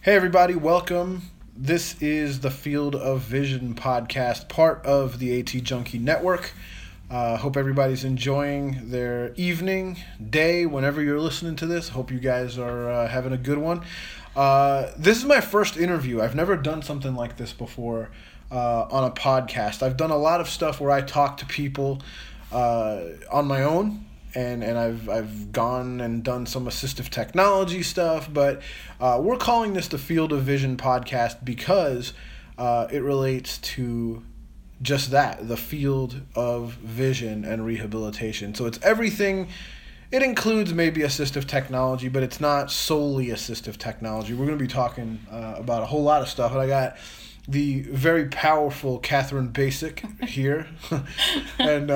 Hey everybody, welcome. This is the Field of Vision podcast, part of the AT Junkie Network. Hope everybody's enjoying their evening, day, whenever you're listening to this. Hope you guys are having a good one. This is my first interview. I've never done something like this before on a podcast. I've done a lot of stuff where I talk to people on my own. And I've gone and done some assistive technology stuff, but we're calling this the Field of Vision podcast because it relates to just that, the field of vision and rehabilitation. So it's everything. It includes maybe assistive technology, but it's not solely assistive technology. We're going to be talking about a whole lot of stuff, and I got the very powerful Catherine Basic here. And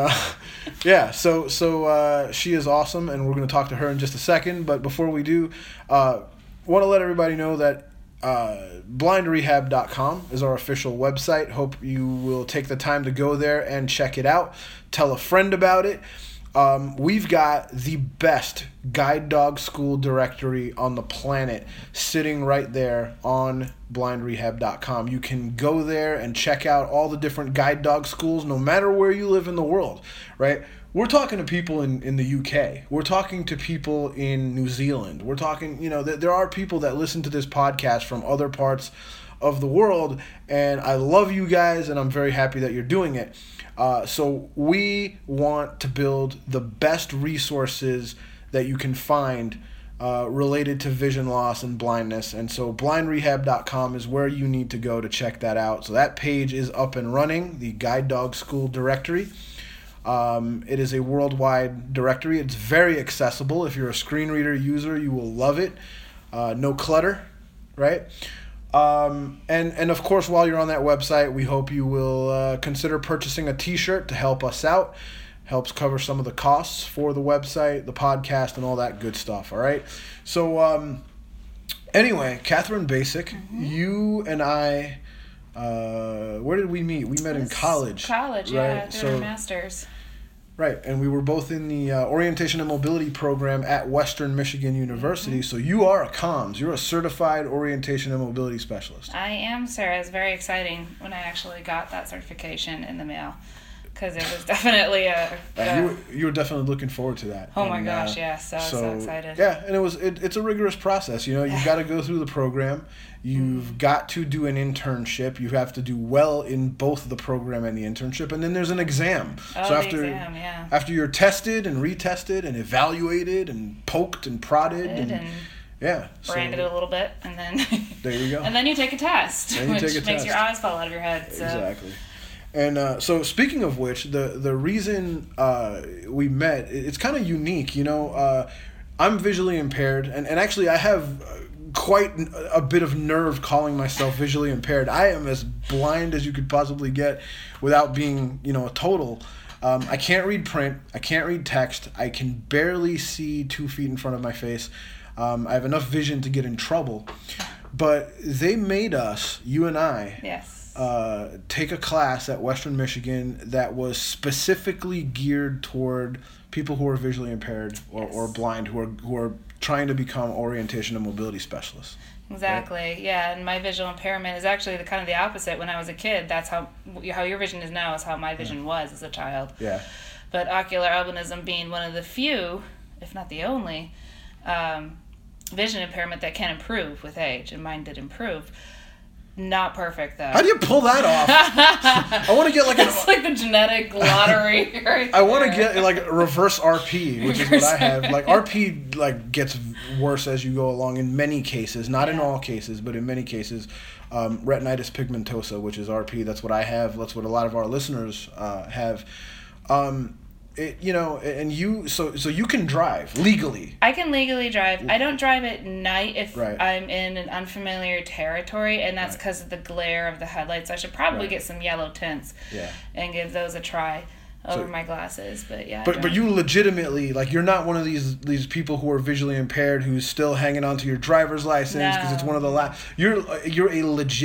so she is awesome, and we're going to talk to her in just a second. But before we do, want to let everybody know that blindrehab.com is our official website. Hope you will take the time to go there and check it out. Tell a friend about it. We've got the best guide dog school directory on the planet sitting right there on blindrehab.com. You can go there and check out all the different guide dog schools, no matter where you live in the world, right? We're talking to people in the UK. We're talking to people in New Zealand. We're talking, there are people that listen to this podcast from other parts of the world, and I love you guys, and I'm very happy that you're doing it. So we want to build the best resources that you can find related to vision loss and blindness. And so blindrehab.com is where you need to go to check that out. So that page is up and running, the Guide Dog School directory. It is a worldwide directory. It's very accessible. If you're a screen reader user, you will love it. No clutter, right? And of course, while you're on that website, we hope you will consider purchasing a t-shirt to help us out. Helps cover some of the costs for the website, the podcast, and all that good stuff, all right? So, anyway, Catherine Basic, you and I, where did we meet? We met in college. College, right? Yeah, through our master's. Right, and we were both in the Orientation and Mobility program at Western Michigan University. So you are a COMS. You're a Certified Orientation and Mobility Specialist. I am, sir. It was very exciting when I actually got that certification in the mail, because it was definitely you were definitely looking forward to that. Oh my gosh, yes. I was so excited. Yeah, and it's a rigorous process. You've got to go through the program. You've got to do an internship. You have to do well in both the program and the internship, and then there's an exam. Oh, so after you're tested and retested and evaluated and poked and prodded and branded a little bit, and then there you go. And then you take a test, which makes your eyes fall out of your head. So. Exactly. And so speaking of which, the reason we met, it's kind of unique. I'm visually impaired, and actually I have quite a bit of nerve calling myself visually impaired. I am as blind as you could possibly get without being, a total. I can't read print. I can't read text. I can barely see 2 feet in front of my face. I have enough vision to get in trouble. But they made us, you and I, take a class at Western Michigan that was specifically geared toward people who are visually impaired or blind, who are trying to become orientation and mobility specialists. Exactly, right? Yeah, and my visual impairment is actually kind of the opposite. When I was a kid, that's how your vision is now is how my vision was as a child. Yeah. But ocular albinism being one of the few, if not the only, vision impairment that can improve with age, and mine did improve. Not perfect, though. How do you pull that off? I want to get It's like the genetic lottery right I want to get like reverse RP, which is what I have. Like RP gets worse as you go along in many cases, not in all cases, but in many cases. Retinitis pigmentosa, which is RP, that's what I have. That's what a lot of our listeners have. And you, so you can drive legally. I can legally drive. I don't drive at night if I'm in an unfamiliar territory, and that's because of the glare of the headlights. I should probably get some yellow tints and give those a try over my glasses. But yeah. But you legitimately, you're not one of these people who are visually impaired who's still hanging on to your driver's license because it's one of the last. You're a legit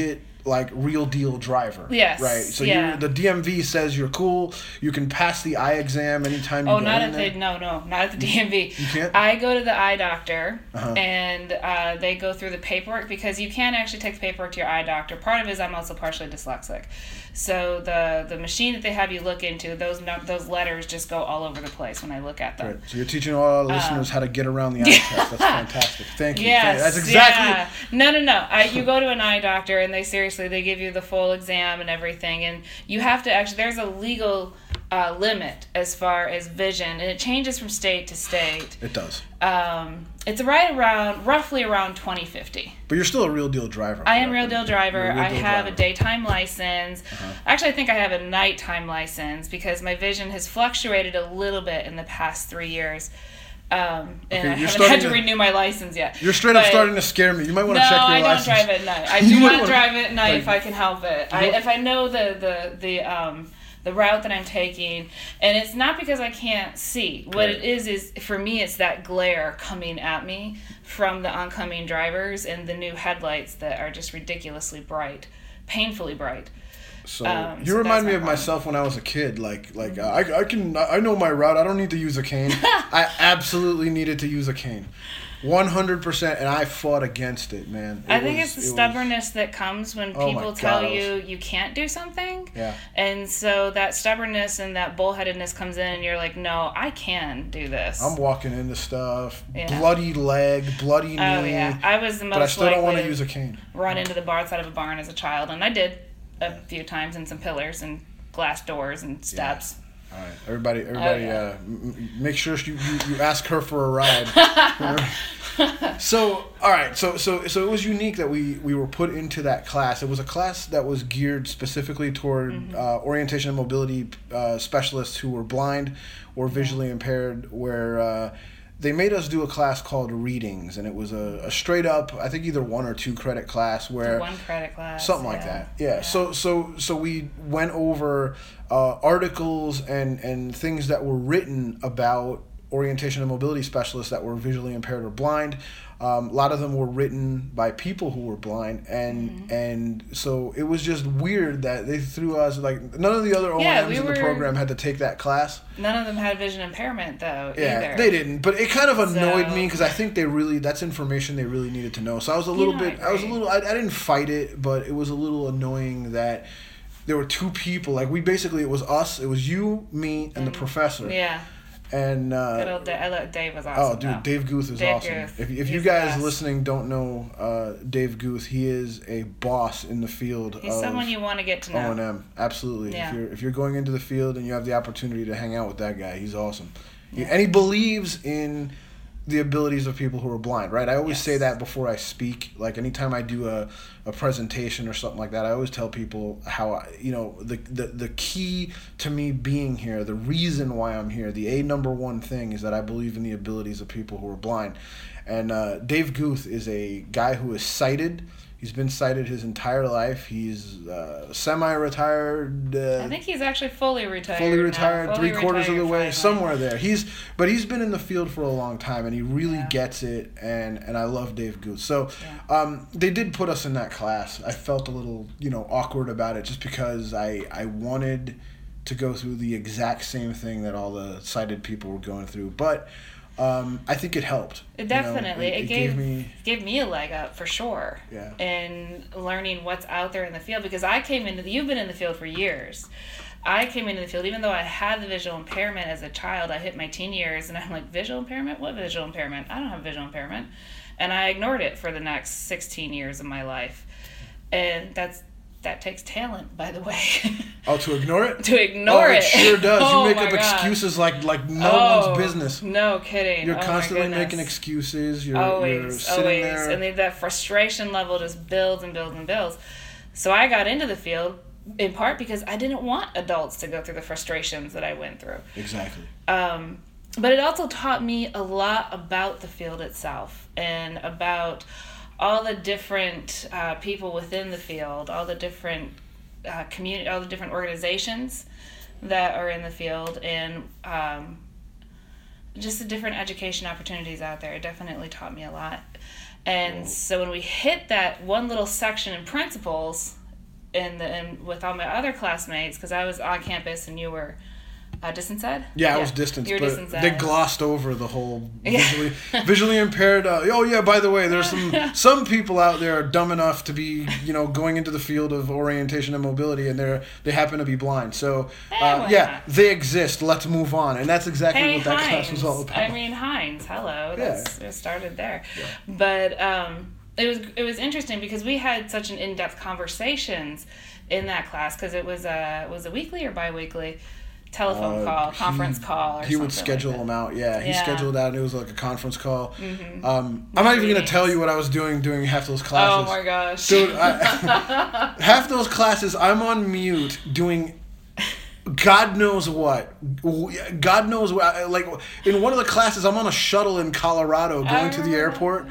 like real deal driver. Yes. Right. So the DMV says you're cool. You can pass the eye exam anytime you go not in at there. not at the DMV. You can't? I go to the eye doctor, and they go through the paperwork, because you can actually take the paperwork to your eye doctor. Part of it is I'm also partially dyslexic. So the machine that they have you look into, those letters just go all over the place when I look at them. Right. So you're teaching all our listeners how to get around the eye test. That's fantastic. Thank you. Yes. That's exactly. Yeah. No. You go to an eye doctor, and they give you the full exam and everything, and you have to actually. There's a legal limit as far as vision, and it changes from state to state. It does. It's roughly around 2050. But you're still a real deal driver. I am a real deal driver. I have a daytime license. Actually, I think I have a nighttime license, because my vision has fluctuated a little bit in the past 3 years. And I haven't had to renew my license yet. You're straight up starting to scare me. You might want to check your license. No, I don't drive at night. I do not drive at night if I can help it. If I know the route that I'm taking, and it's not because I can't see. What it is for me, it's that glare coming at me from the oncoming drivers and the new headlights that are just ridiculously bright, painfully bright. So you remind me of myself when I was a kid. I know my route. I don't need to use a cane. I absolutely needed to use a cane. 100%, and I fought against it, man. I think it's the stubbornness that comes when people tell you can't do something. Yeah. And so that stubbornness and that bullheadedness comes in, and you're like, no, I can do this. I'm walking into stuff, bloody leg, bloody knee. Oh, yeah. I was the most but I still don't want to use a cane. Run into the bar outside of a barn as a child, and I did a few times, and some pillars and glass doors and steps. Yeah. All right, everybody, make sure you ask her for a ride. So, all right, so it was unique that we were put into that class. It was a class that was geared specifically toward orientation and mobility specialists who were blind or visually impaired, where they made us do a class called Readings, and it was a straight up, I think either 1 or 2 credit class, where 1 credit class, something like that. Yeah. So we went over articles and things that were written about orientation and mobility specialists that were visually impaired or blind. A lot of them were written by people who were blind, and so it was just weird that they threw us, like, none of the other OMs in the program had to take that class. None of them had vision impairment, though, either. They didn't, but it kind of annoyed me, because I think that's information they really needed to know. So I was a little bit, I didn't fight it, but it was a little annoying that there were 2 people, like, it was us, it was you, me, and the professor. Yeah. And good old Dave was awesome. Oh, dude, Dave Guth is awesome. If you guys listening don't know Dave Guth, he is a boss in the field. He's someone you want to get to know. O&M, absolutely. Yeah. If you're going into the field and you have the opportunity to hang out with that guy, he's awesome. Yeah. And he believes in the abilities of people who are blind, right? I always say that before I speak. Like, anytime I do a presentation or something like that, I always tell people how, the key to me being here, the reason why I'm here, the number one thing is that I believe in the abilities of people who are blind. And Dave Guth is a guy who is sighted. He's been sighted his entire life. He's semi-retired. I think he's actually fully retired. Fully retired, 3/4 of the way, somewhere there. He's been in the field for a long time, and he really gets it. And I love Dave Guth. So, they did put us in that class. I felt a little, awkward about it, just because I wanted to go through the exact same thing that all the sighted people were going through, but. I think it helped. It definitely. It gave me a leg up for sure. Yeah. In learning what's out there in the field, because you've been in the field for years. I came into the field, even though I had the visual impairment as a child. I hit my teen years, and I'm like, visual impairment? What visual impairment? I don't have visual impairment. And I ignored it for the next 16 years of my life. And that takes talent, by the way. Oh, to ignore it? To ignore it. It sure does. You make up excuses like no one's business. No kidding. You're constantly making excuses. You're sitting there. And that frustration level just builds and builds and builds. So I got into the field in part because I didn't want adults to go through the frustrations that I went through. Exactly. But it also taught me a lot about the field itself, and about all the different people within the field, all the different community, all the different organizations that are in the field, and just the different education opportunities out there. It definitely taught me a lot. And so when we hit that one little section in principles, and with all my other classmates, because I was on campus and you were distance ed? Yeah, I was distance, but they glossed over the whole visually impaired. By the way, there's some people out there are dumb enough to be, going into the field of orientation and mobility, and they happen to be blind. So, they exist. Let's move on. And that's exactly what that class was all about. I mean, Heinz, hello. It started there. Yeah. But it was interesting because we had such an in-depth conversations in that class, because it was a weekly or bi-weekly telephone call, conference call, or he would schedule them out. Yeah, he scheduled out, and it was like a conference call. Mm-hmm. I'm not even going to tell you what I was doing during half those classes. Oh my gosh, dude! Half those classes, I'm on mute doing God knows what. God knows what. Like, in one of the classes, I'm on a shuttle in Colorado going to the airport.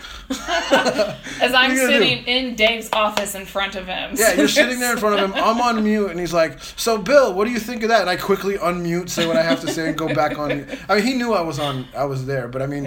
As I'm sitting in Dave's office in front of him. Yeah, you're sitting there in front of him. I'm on mute, and he's like, "So, Bill, what do you think of that?" And I quickly unmute, say what I have to say, and go back on mute. I mean, he knew I was there, but I mean,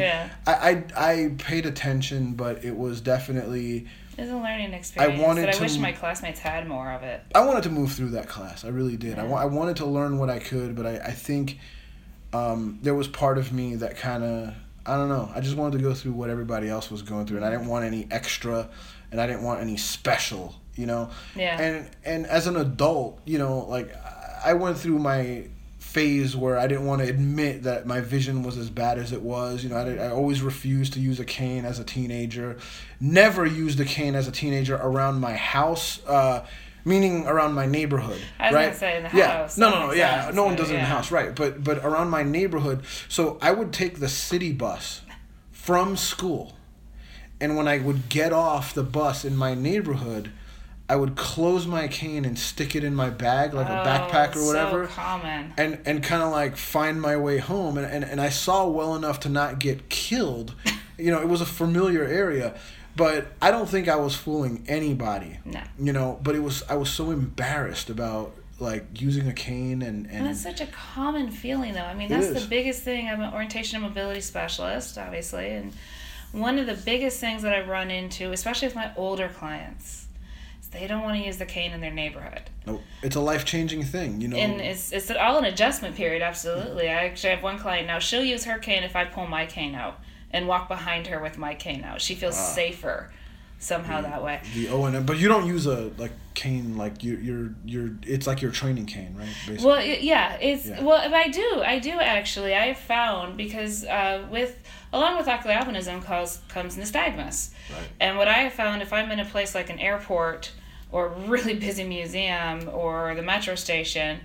I paid attention, but it was definitely... It's a learning experience, I wish my classmates had more of it. I wanted to move through that class. I really did. Yeah. I wanted to learn what I could, but I think there was part of me that kind of, I don't know, I just wanted to go through what everybody else was going through, and I didn't want any extra, and I didn't want any special, Yeah. And as an adult, like, I went through my phase where I didn't want to admit that my vision was as bad as it was. I always refused to use a cane as a teenager. Never used a cane as a teenager around my house, meaning around my neighborhood. I was right? going to say in the house. No, one does it in the house, right? But around my neighborhood. So I would take the city bus from school, and when I would get off the bus in my neighborhood, I would close my cane and stick it in my bag, like a backpack or whatever. So common. And kind of like find my way home. And I saw well enough to not get killed. It was a familiar area. But I don't think I was fooling anybody. No. But I was so embarrassed about like using a cane and that's such a common feeling, though. I mean, that's the biggest thing. I'm an orientation and mobility specialist, obviously. And one of the biggest things that I run into, especially with my older clients, they don't want to use the cane in their neighborhood. No, it's a life-changing thing, And it's all an adjustment period, absolutely. I actually have one client now. She'll use her cane if I pull my cane out and walk behind her with my cane out. She feels safer somehow that way. The O&M, but you don't use a cane like you're it's like your training cane, right? Basically. Well, well, I do actually. I have found, because along with ocular albinism comes nystagmus. Right. And what I have found, if I'm in a place like an airport or a really busy museum or the metro station,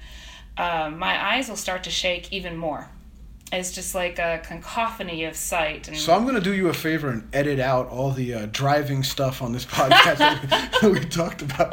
my eyes will start to shake even more. It's just like a cacophony of sight. So I'm going to do you a favor and edit out all the driving stuff on this podcast that we talked about.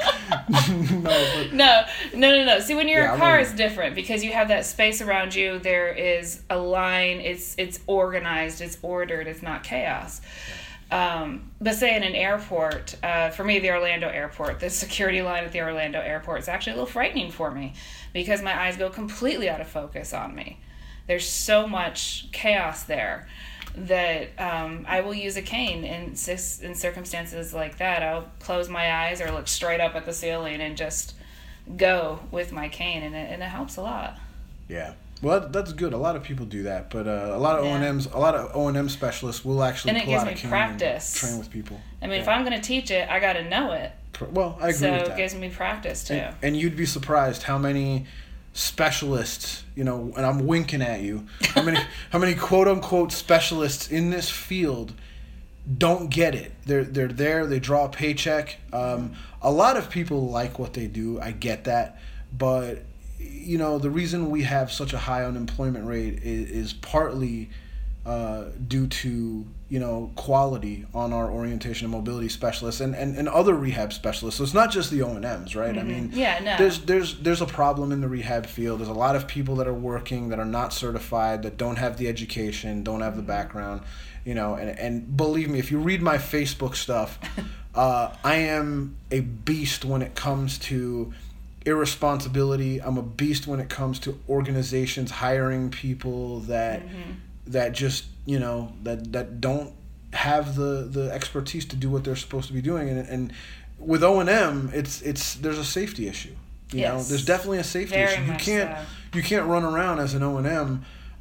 No. See, when you're in a car, it's different because you have that space around you. There is a line. It's organized. It's ordered. It's not chaos. But say in an airport, for me, the Orlando airport, the security line at the Orlando airport is actually a little frightening for me because my eyes go completely out of focus on me. There's so much chaos there that I will use a cane in circumstances like that. I'll close my eyes or look straight up at the ceiling and just go with my cane, and it helps a lot. Yeah. Well, that's good. A lot of people do that, but a lot of O&M specialists will actually pull out a cane and train with people. I mean, if I'm going to teach it, I got to know it. Well, I agree with that. So it gives me practice too. And you'd be surprised how many specialists, and I'm winking at you, how many quote unquote specialists in this field don't get it. They're there, they draw a paycheck. A lot of people like what they do, I get that, but the reason we have such a high unemployment rate is partly due to quality on our orientation and mobility specialists and other rehab specialists. So it's not just the O&Ms, right? Mm-hmm. I mean, there's a problem in the rehab field. There's a lot of people that are working that are not certified, that don't have the education, don't have the background, and believe me, if you read my Facebook stuff, I am a beast when it comes to irresponsibility. I'm a beast when it comes to organizations hiring people that just that don't have the expertise to do what they're supposed to be doing. And with O&M, it's there's a safety issue. You know, there's definitely a safety issue. You can't run around as an O&M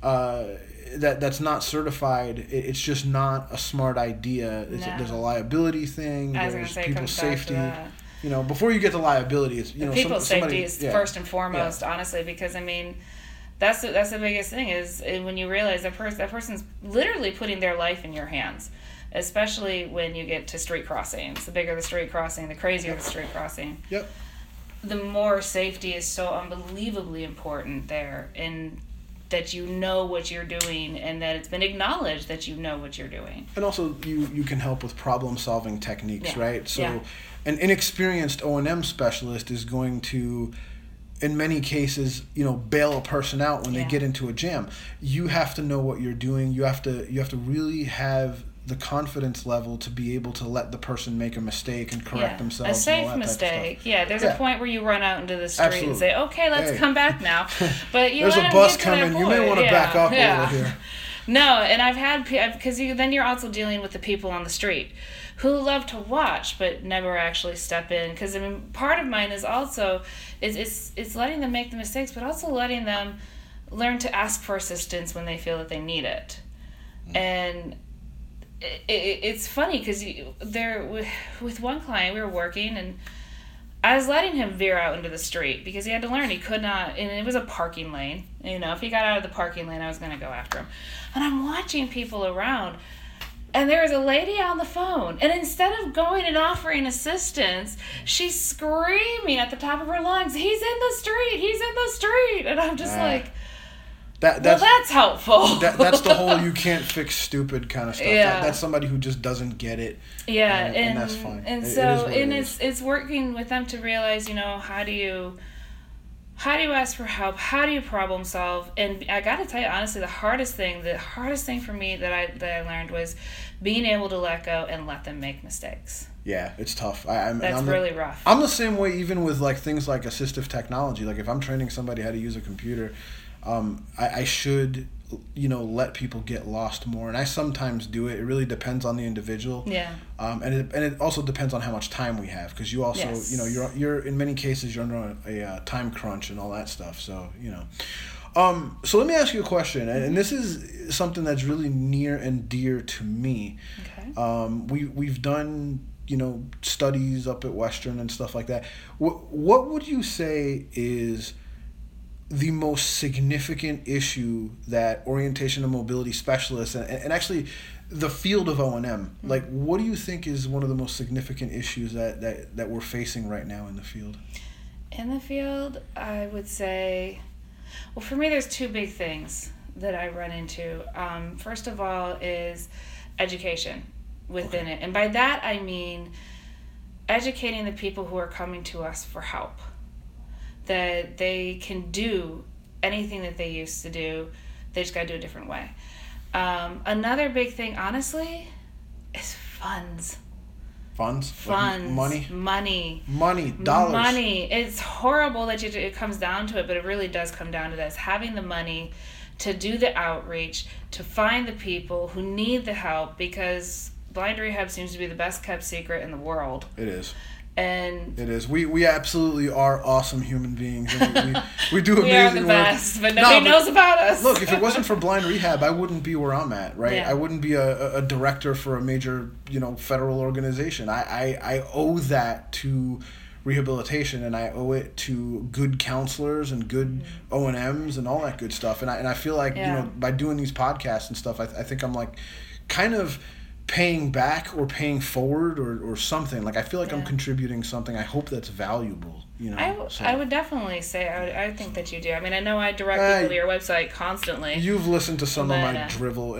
that's not certified. It's just not a smart idea. There's a liability thing. There's people's safety. You know, before you get to liability, it's people's safety is first and foremost, honestly, because I mean, that's the biggest thing is when you realize that person's literally putting their life in your hands, especially when you get to street crossings. The bigger the street crossing, the crazier the street crossing. Yep. The more safety is so unbelievably important there, and that you know what you're doing and that it's been acknowledged that you know what you're doing. And also you can help with problem solving techniques, right? So an inexperienced O&M specialist is going to, in many cases, bail a person out when they get into a jam. You have to know what you're doing. You have to really have the confidence level to be able to let the person make a mistake and correct themselves. A safe mistake. There's a point where you run out into the street and say, okay, let's come back now. But there's a bus coming. You may want to back up a little here. No, and I've had, because then you're also dealing with the people on the street who love to watch but never actually step in. Because I mean, part of mine is also it's letting them make the mistakes, but also letting them learn to ask for assistance when they feel that they need it. And it's funny because with one client we were working and I was letting him veer out into the street because he had to learn he could not, and it was a parking lane. If he got out of the parking lane, I was going to go after him. And I'm watching people around, and there was a lady on the phone, and instead of going and offering assistance, she's screaming at the top of her lungs, he's in the street, and I'm just like, that's helpful. That's the whole you can't fix stupid kind of stuff. That's somebody who just doesn't get it. And that's fine. And it's working with them to realize, how do you ask for help? How do you problem solve? And I got to tell you honestly, the hardest thing for me that I learned was being able to let go and let them make mistakes. Yeah, it's tough. That's really rough. I'm the same way even with like things like assistive technology. Like if I'm training somebody how to use a computer, I should, let people get lost more, and I sometimes do it. It really depends on the individual. Yeah. And it also depends on how much time we have, because you also, you're in many cases you're under a time crunch and all that stuff. So so let me ask you a question, and this is something that's really near and dear to me. Okay. We've done studies up at Western and stuff like that. What would you say is the most significant issue that orientation and mobility specialists and actually the field of O&M, like what do you think is one of the most significant issues that we're facing right now in the field? In the field, I would say, well, for me there's two big things that I run into. First of all is education within it. And by that I mean educating the people who are coming to us for help, that they can do anything that they used to do. They just got to do it a different way. Another big thing, honestly, is funds. Funds? Like money, dollars. Money. It's horrible that it comes down to it, but it really does come down to this. Having the money to do the outreach, to find the people who need the help, because blind rehab seems to be the best kept secret in the world. It is. And it is. We absolutely are awesome human beings. And we do amazing work. We are the best, but nobody knows about us. Look, if it wasn't for blind rehab, I wouldn't be where I'm at, right? Yeah. I wouldn't be a director for a major, federal organization. I owe that to rehabilitation, and I owe it to good counselors and good O&Ms and all that good stuff. And I feel like, by doing these podcasts and stuff, I think I'm like kind of paying back or paying forward or something. Like I feel like I'm contributing something. I hope that's valuable. I would definitely say I think that you do. I mean, I know I direct people to your website constantly. You've listened to some of my drivel.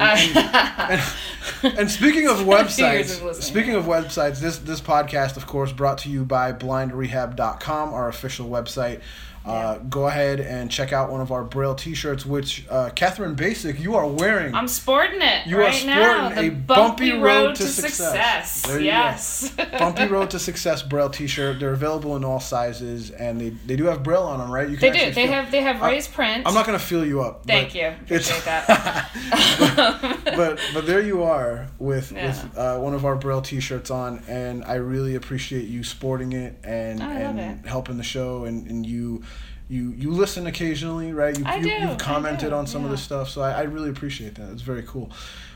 And speaking of websites, this podcast, of course, brought to you by blindrehab.com, our official website. Go ahead and check out one of our Braille t-shirts, which Catherine Basic, you are wearing. I'm sporting it you right now. The Bumpy Road to Success. There you go. Bumpy Road to Success Braille t-shirt. They're available in all sizes. glasses, and they do have Braille on them, right? They do. They have raised print. I'm not gonna fill you up. Thank you. Appreciate that. but there you are with one of our Braille T-shirts on, and I really appreciate you sporting it and helping the show, and you listen occasionally, right? You've commented on some of the stuff, so I really appreciate that. It's very cool.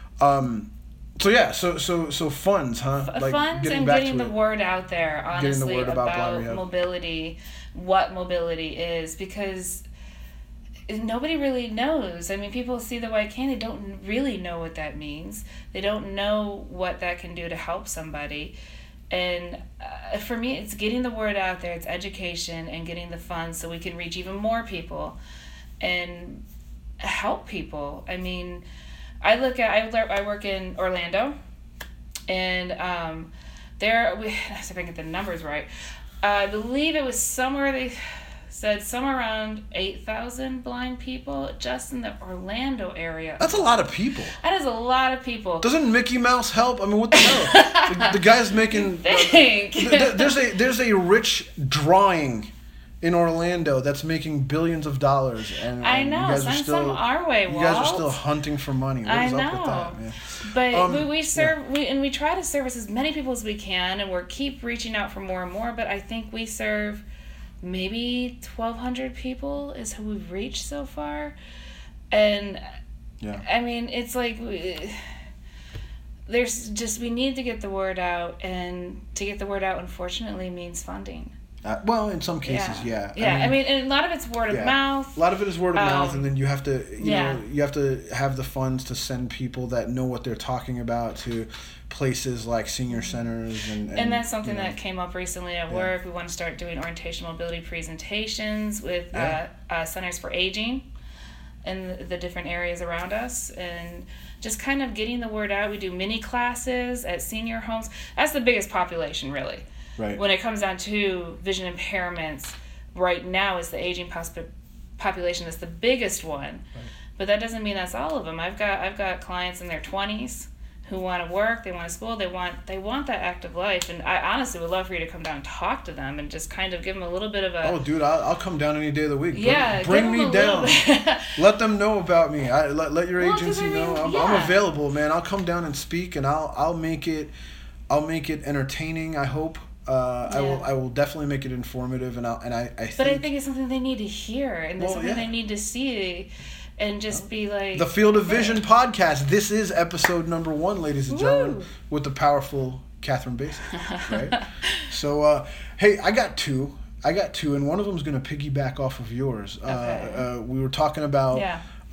So funds, huh? Funds and getting the word out there, honestly, about mobility, what mobility is, because nobody really knows. I mean, people see the white cane, they don't really know what that means. They don't know what that can do to help somebody. And for me, it's getting the word out there, it's education and getting the funds so we can reach even more people and help people. I mean, I work in Orlando, and there we, if I can get the numbers right, I believe it was somewhere they said somewhere around 8,000 blind people just in the Orlando area. That's a lot of people. That is a lot of people. Doesn't Mickey Mouse help? I mean, what the hell? the guy's making. There's a rich drawing in Orlando that's making billions of dollars, and I know, you guys are still, some our way, Walt. You guys are still hunting for money. What is up with that, man? But we serve, we try to service as many people as we can, and we keep reaching out for more and more. But I think we serve maybe 1,200 people is who we've reached so far, and I mean, it's like we need to get the word out, and to get the word out, unfortunately, means funding. Well, in some cases, yeah. I mean, and a lot of it's word of mouth. A lot of it is word of mouth, and then you have to, you have to have the funds to send people that know what they're talking about to places like senior centers, and that's something that came up recently at work. We want to start doing orientation mobility presentations with centers for aging in the different areas around us, and just kind of getting the word out. We do mini classes at senior homes. That's the biggest population, really. Right. When it comes down to vision impairments, right now is the aging population that's the biggest one. Right. But that doesn't mean that's all of them. I've got clients in their 20s who want to work, they want to school, they want that active life, and I honestly would love for you to come down and talk to them and just kind of give them a little bit of a... Oh, dude, I'll come down any day of the week. Bring me down. Let them know about me. Let your agency know. I'm available, man. I'll come down and speak, and I'll make it entertaining, I hope. I will definitely make it informative, and I think. But I think it's something they need to hear, and it's something they need to see, and just be like. The Field of Vision podcast. This is episode number 1, ladies and gentlemen, with the powerful Catherine Basin. Right. So, hey, I got two, and one of them is going to piggyback off of yours. Okay. We were talking about.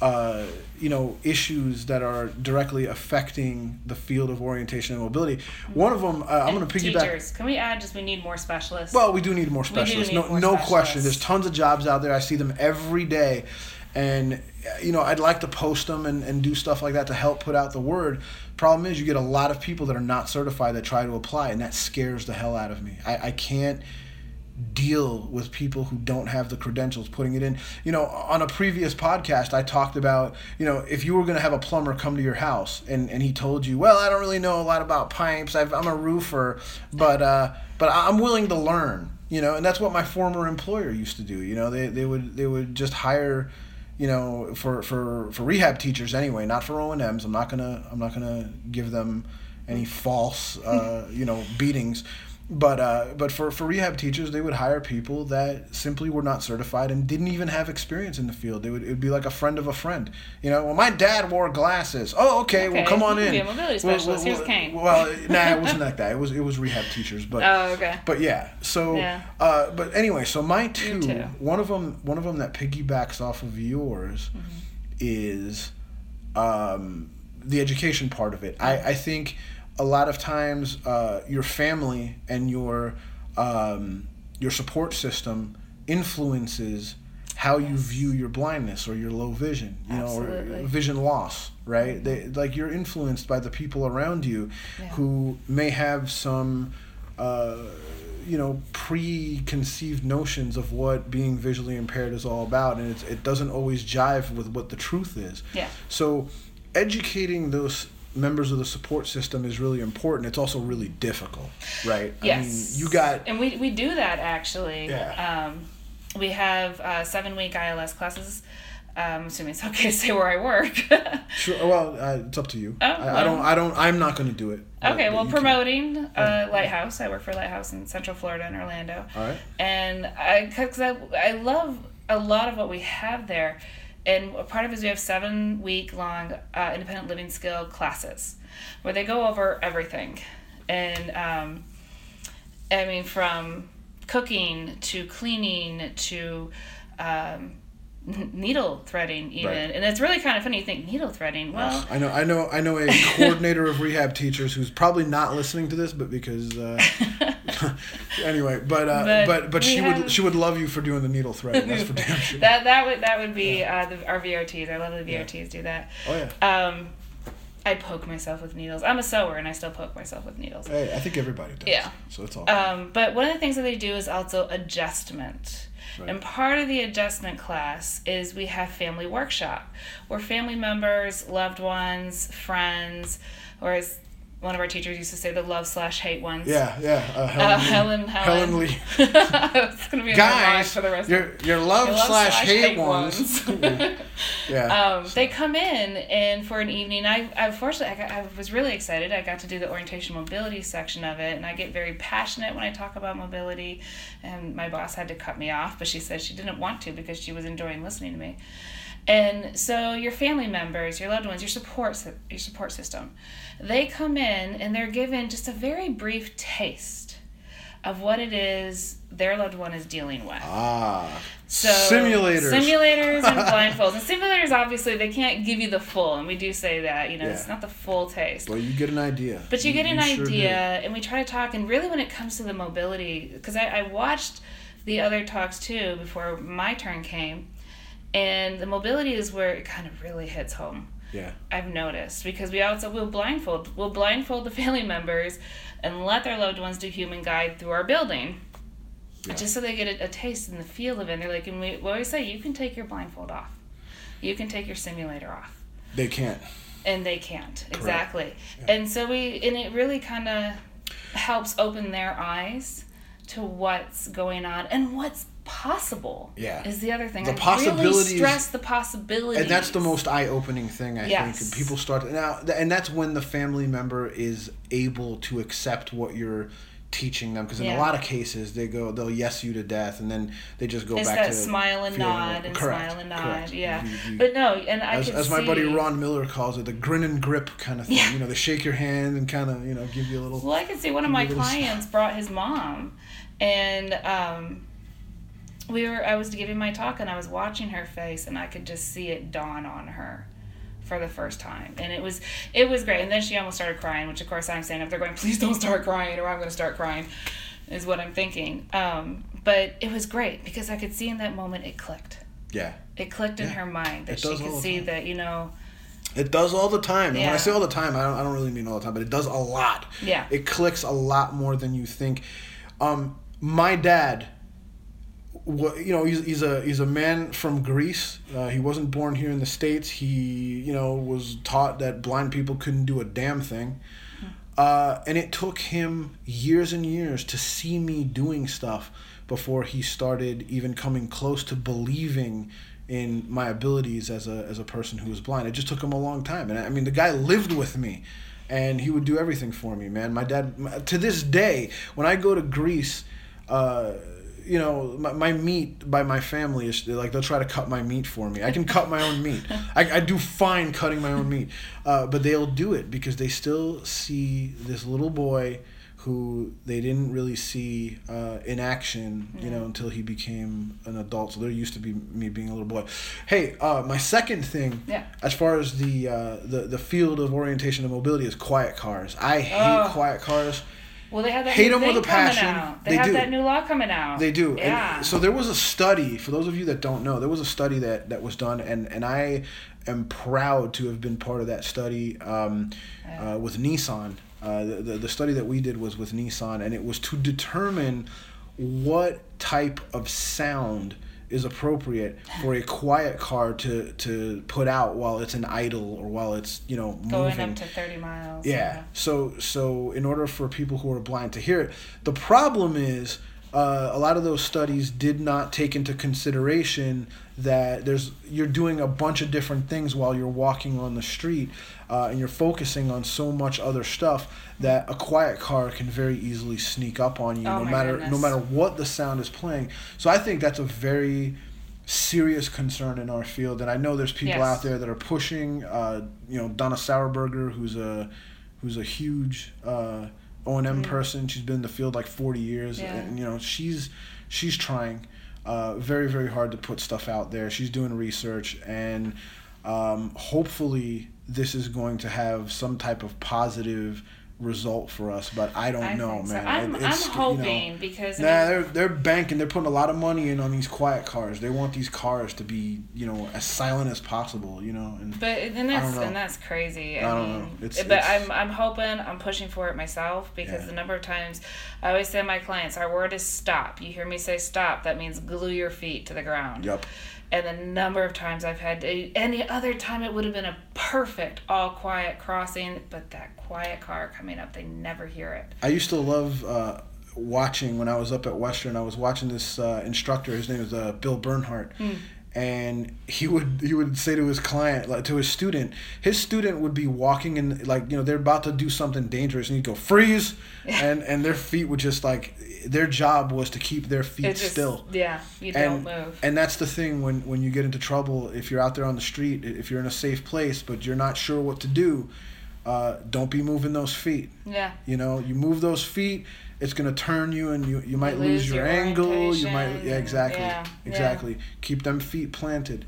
Issues that are directly affecting the field of orientation and mobility. One of them, I'm going to piggyback. Teachers. Can we add we need more specialists? Well, we do need more specialists. No question. There's tons of jobs out there. I see them every day. And, I'd like to post them and do stuff like that to help put out the word. Problem is, you get a lot of people that are not certified that try to apply, and that scares the hell out of me. I can't deal with people who don't have the credentials putting it in. On a previous podcast, I talked about, if you were going to have a plumber come to your house and he told you, well, I don't really know a lot about pipes, I'm a roofer, but I'm willing to learn, and that's what my former employer used to do. They would just hire, for rehab teachers anyway, not for O&Ms. I'm not gonna give them any false, beatings. But for rehab teachers, they would hire people that simply were not certified and didn't even have experience in the field. It would be like a friend of a friend. Well, my dad wore glasses. Oh, okay. Well, come on in. Be a mobility specialist. Here's Kane. Well, it wasn't like that. It was rehab teachers. But okay. But yeah. So but anyway, so my two. One of them that piggybacks off of yours is the education part of it. I think. A lot of times, your family and your support system influences how you view your blindness or your low vision, or vision loss, right? You're influenced by the people around you who may have some, preconceived notions of what being visually impaired is all about, and it doesn't always jive with what the truth is. Yeah. So, educating those members of the support system is really important. It's also really difficult, right? Yes. I mean, you got... And we do that, actually. Yeah. We have 7-week ILS classes. Assuming it's okay to say where I work. Sure. Well, it's up to you. I'm not going to do it. Okay. Well, promoting Lighthouse. I work for Lighthouse in Central Florida in Orlando. All right. And because I love a lot of what we have there, and part of it is we have 7-week-long independent living skill classes where they go over everything, and I mean from cooking to cleaning to needle threading even. Right. And it's really kind of funny. You think needle threading, well, I know a coordinator of rehab teachers who's probably not listening to this, but because anyway, but she would love you for doing the needle threading. That's for damn sure. That would be our VRTs. I love the VRTs do that. Oh yeah. I poke myself with needles. I'm a sewer and I still poke myself with needles. Hey, I think everybody does. Yeah. So it's all but one of the things that they do is also adjustment. Right. And part of the adjustment class is we have family workshop where family members, loved ones, friends, or as one of our teachers used to say, the love/hate ones. Yeah. Helen Lee. It's going to be guys, for the rest your love/hate ones. Yeah. They come in and for an evening, I was really excited. I got to do the orientation mobility section of it, and I get very passionate when I talk about mobility, and my boss had to cut me off, but she said she didn't want to because she was enjoying listening to me. And so your family members, your loved ones, your support system, they come in and they're given just a very brief taste of what it is their loved one is dealing with. So simulators and blindfolds. And simulators, obviously, they can't give you the full, and we do say that, it's not the full taste. Well, you get an idea. But you get an idea, and we try to talk, and really when it comes to the mobility, because I watched the other talks too before my turn came, and the mobility is where it kind of really hits home. Yeah. I've noticed, because we'll blindfold the family members and let their loved ones do human guide through our building. Yeah. Just so they get a taste and the feel of it. And they're like, and we always say, you can take your blindfold off. You can take your simulator off. They can't. And they can't. Correct. Exactly. Yeah. And so it really kind of helps open their eyes to what's going on and what's possible. Yeah. Is the other thing. The possibilities. Really stress the possibilities. And that's the most eye-opening thing, I think. And people start now, and that's when the family member is able to accept what you're teaching them, because in a lot of cases they'll yes you to death, and then they just go back to smile and nod and correct, smile and nod. Correct. Yeah. But no, and as my buddy Ron Miller calls it, the grin and grip kind of thing. Yeah. They shake your hand and kind of give you a little. Well, I can see one of my clients brought his mom, and I was giving my talk, and I was watching her face, and I could just see it dawn on her for the first time, and it was great. And then she almost started crying, which of course I'm saying, if they're going, please don't start crying, or I'm going to start crying, is what I'm thinking. But it was great because I could see in that moment it clicked. Yeah. It clicked in her mind that she could see that It does all the time. And yeah. when I say all the time, I don't really mean all the time, but it does a lot. Yeah. It clicks a lot more than you think. My dad, he's a man from Greece. He wasn't born here in the States. He was taught that blind people couldn't do a damn thing, and it took him years and years to see me doing stuff before he started even coming close to believing in my abilities as a person who was blind. It just took him a long time, and I mean the guy lived with me, and he would do everything for me, man. My dad, to this day, when I go to Greece. My meat by my family is like they'll try to cut my meat for me. I can cut my own meat. I do fine cutting my own meat, but they'll do it because they still see this little boy who they didn't really see in action, until he became an adult. So they're used to me being a little boy. Hey, my second thing, as far as the field of orientation and mobility, is quiet cars. I hate quiet cars. Well, they have that hate new them thing with a passion. Coming out. They have that new law coming out. They do. Yeah. And so there was a study, for those of you that don't know, there was a study that was done, and I am proud to have been part of that study with Nissan. The study that we did was with Nissan, and it was to determine what type of sound is appropriate for a quiet car to put out while it's in idle or while it's, moving. Going up to 30 miles. Yeah. So in order for people who are blind to hear it, the problem is a lot of those studies did not take into consideration that you're doing a bunch of different things while you're walking on the street, and you're focusing on so much other stuff that a quiet car can very easily sneak up on you, no matter what the sound is playing. So I think that's a very serious concern in our field, and I know there's people out there that are pushing. Donna Sauerberger, who's a huge O&M person. She's been in the field like 40 years, and she's trying very, very hard to put stuff out there. She's doing research, and hopefully this is going to have some type of positive result for us, but I don't know, man. So. I'm hoping because they're banking. They're putting a lot of money in on these quiet cars. They want these cars to be as silent as possible, And that's crazy. I don't know. I'm hoping. I'm pushing for it myself because the number of times I always say to my clients, our word is stop. You hear me say stop, that means glue your feet to the ground. Yep. And the number of times I've had any other time it would have been a perfect all quiet crossing, but that quiet car coming up, they never hear it. I used to love watching when I was up at Western. I was watching this instructor. His name is Bill Bernhardt. And he would say to his client, like to his student would be walking in, they're about to do something dangerous, and he'd go freeze, and their feet would just their job was to keep their feet still. Yeah, don't move. And that's the thing when you get into trouble, if you're out there on the street, if you're in a safe place but you're not sure what to do, don't be moving those feet. Yeah. You move those feet, it's gonna turn you, and you might lose your angle. You might exactly. Keep them feet planted.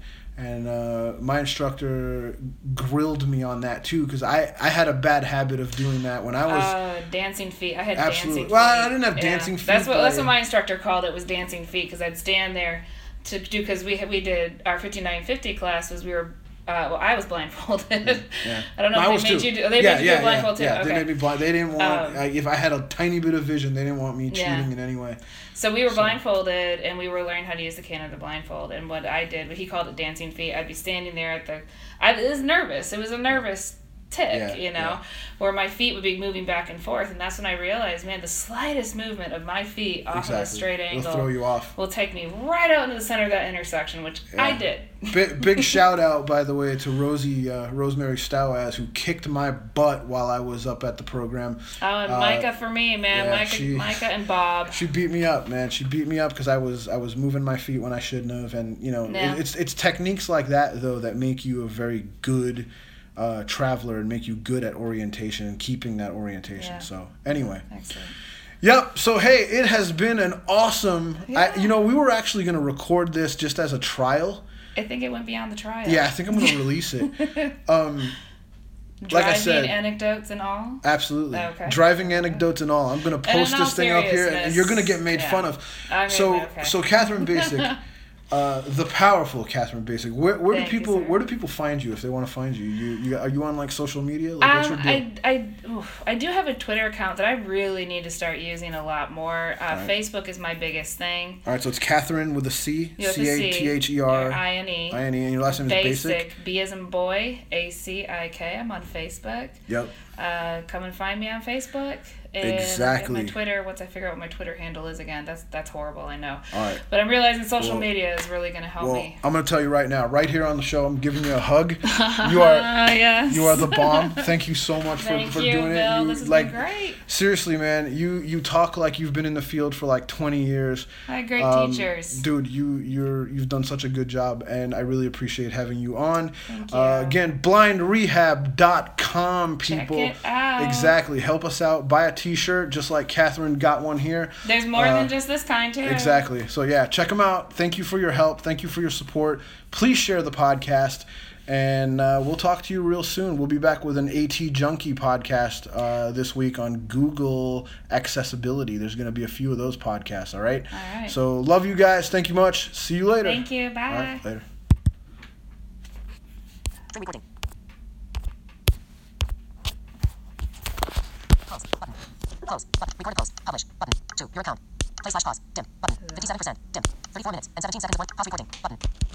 And my instructor grilled me on that too, because I had a bad habit of doing that when I was dancing feet. I had dancing feet. Well, I didn't have dancing feet. That's what my instructor called it, was dancing feet, because I'd stand there to do, because we did our 5950 class was I was blindfolded. Yeah. I don't know if they made you do. They made you do blindfold too. Yeah, okay. They made me blind. They didn't want. If I had a tiny bit of vision, they didn't want me cheating in any way. So we were blindfolded, and we were learning how to use the Canada blindfold. And what I did, he called it dancing feet. I'd be standing there it was nervous. It was a nervous tick, where my feet would be moving back and forth, and that's when I realized, man, the slightest movement of my feet off of a straight angle will throw you off. Will take me right out into the center of that intersection, which I did. Big shout out, by the way, to Rosemary Stowaz, who kicked my butt while I was up at the program. Oh, and Micah for me, man. Yeah, Micah and Bob. She beat me up, man. She beat me up because I was moving my feet when I shouldn't have, and it's techniques like that though that make you a very good traveler and make you good at orientation and keeping that orientation. Yeah. So anyway. Excellent. Yep. So hey, it has been an awesome. Yeah. We were actually going to record this just as a trial. I think it went beyond the trial. Yeah, I think I'm going to release it. Like I said, anecdotes and all. Absolutely. Okay. Driving anecdotes and all. I'm going to post this thing up here, and you're going to get made fun of. So Catherine Basic. The powerful Catherine Basic. Where do people find you if they want to find you? You are you on like social media? What's your deal? I do have a Twitter account that I really need to start using a lot more. Facebook is my biggest thing. All right, so it's Catherine with a C, CATHER INE, and your last name is Basic. B as in boy, ACIK. I'm on Facebook. Yep. Come and find me on Facebook. And exactly. My Twitter. Once I figure out what my Twitter handle is again, that's horrible. I know. All right. But I'm realizing social media is really going to help me. I'm going to tell you right now, right here on the show, I'm giving you a hug. You are the bomb. Thank you so much for doing Bill. This has been great. Seriously, man, you talk like you've been in the field for like 20 years. I had great teachers. Dude, you've done such a good job, and I really appreciate having you on. Thank you. Again, blindrehab.com, people. Check it out. Exactly. Help us out. Buy a t-shirt, just like Catherine got one here. There's more than just this kind, too. Exactly. So, yeah, check them out. Thank you for your help. Thank you for your support. Please share the podcast, and we'll talk to you real soon. We'll be back with an AT Junkie podcast this week on Google accessibility. There's going to be a few of those podcasts, all right? All right. So, love you guys. Thank you much. See you later. Thank you. Bye. All right, later. Recording. Pause. Button. Close. Button. Record close. Publish. Button. 2. Your account. Play/pause. Dim. Button. 57%. Dim. 34 minutes and 17 seconds. Pause recording. Button.